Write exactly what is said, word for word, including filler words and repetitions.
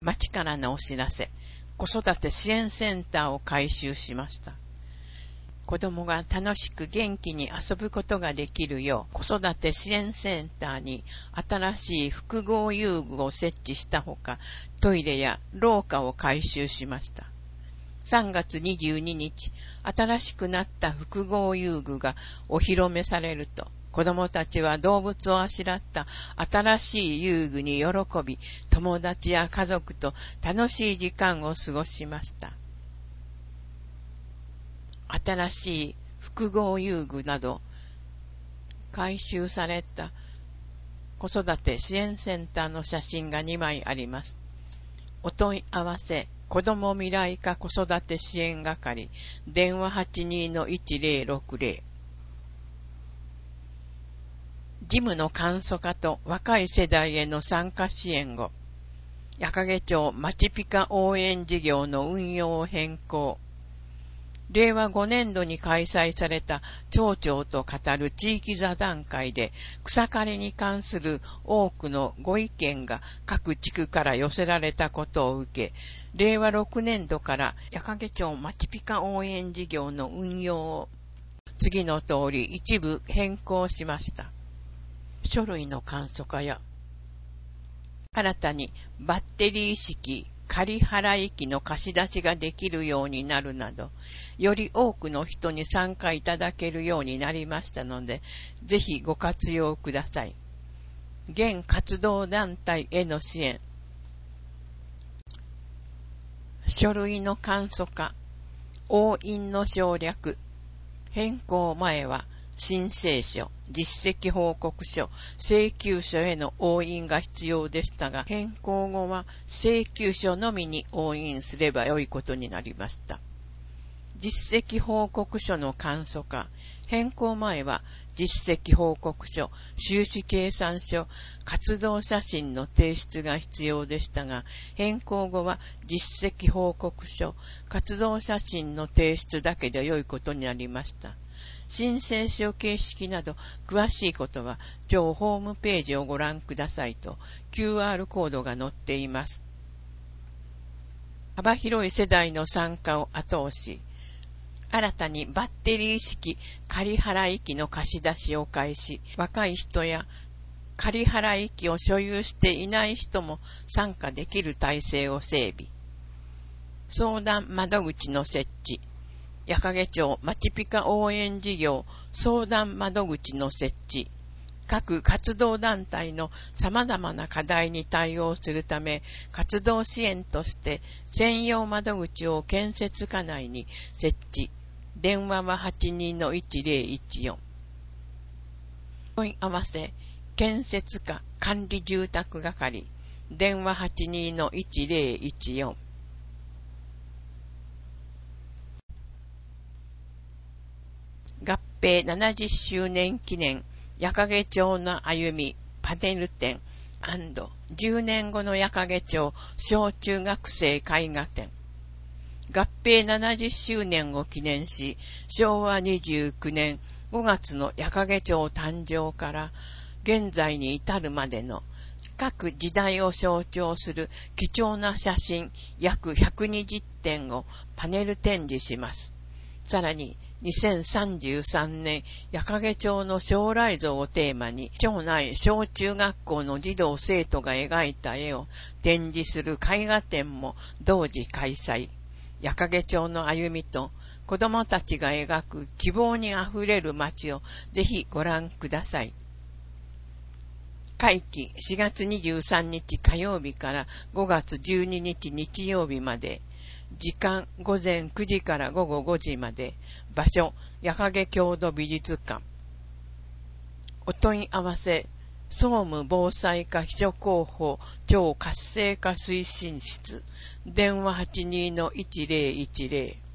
町からのお知らせ、子育て支援センターを改修しました。子供が楽しく元気に遊ぶことができるよう、子育て支援センターに新しい複合遊具を設置したほか、トイレや廊下を改修しました。さんがつにじゅうににち、新しくなった複合遊具がお披露目されると、子供たちは動物をあしらった新しい遊具に喜び、友達や家族と楽しい時間を過ごしました。新しい複合遊具など改修された子育て支援センターの写真がにまいあります。お問い合わせ子ども未来課子育て支援係電話 はちにーのいちぜろろくぜろ。事務の簡素化と若い世代への参加支援後、矢掛町まちピカ応援事業の運用を変更。れいわごねんどに開催された町長と語る地域座談会で草刈りに関する多くのご意見が各地区から寄せられたことを受け、れいわろくねんどから矢掛町まちピカ応援事業の運用を次の通り一部変更しました。書類の簡素化や新たにバッテリー式仮払い機の貸し出しができるようになるなど、より多くの人に参加いただけるようになりましたので、ぜひご活用ください。現活動団体への支援。書類の簡素化、押印の省略。変更前は、申請書、実績報告書、請求書への押印が必要でしたが、変更後は請求書のみに押印すればよいことになりました。実績報告書の簡素化、変更前は実績報告書、収支計算書、活動写真の提出が必要でしたが、変更後は実績報告書、活動写真の提出だけで良いことになりました。申請書形式など詳しいことは町ホームページをご覧くださいと キューアール コードが載っています。幅広い世代の参加を後押し。新たにバッテリー式仮払い機の貸し出しを開始。若い人や仮払い機を所有していない人も参加できる体制を整備。相談窓口の設置。矢掛町まちピカ応援事業相談窓口の設置。各活動団体の様々な課題に対応するため、活動支援として専用窓口を建設課内に設置。電話は はちにーのいちぜろいちよん。問い合わせ、建設課管理住宅係。電話 はちにーのいちぜろいちよん。合併ななじゅっしゅうねん記念矢掛町の歩みパネル展&じゅうねんごの矢掛町小中学生絵画展。合併ななじゅっしゅうねんを記念し、しょうわにじゅうきゅうねんごがつの矢掛町誕生から現在に至るまでの各時代を象徴する貴重な写真約ひゃくにじゅってんをパネル展示します。さらににせんさんじゅうさんねん矢掛町の将来像をテーマに町内小中学校の児童生徒が描いた絵を展示する絵画展も同時開催。矢掛町の歩みと子どもたちが描く希望にあふれる街をぜひご覧ください。会期しがつにじゅうさんにち火曜日からごがつじゅうににち日曜日まで。時間ごぜんくじからごごごじまで。場所矢掛郷土美術館。お問い合わせ総務防災課秘書広報町活性化推進室。電話 はちにーのいちぜろいちぜろ。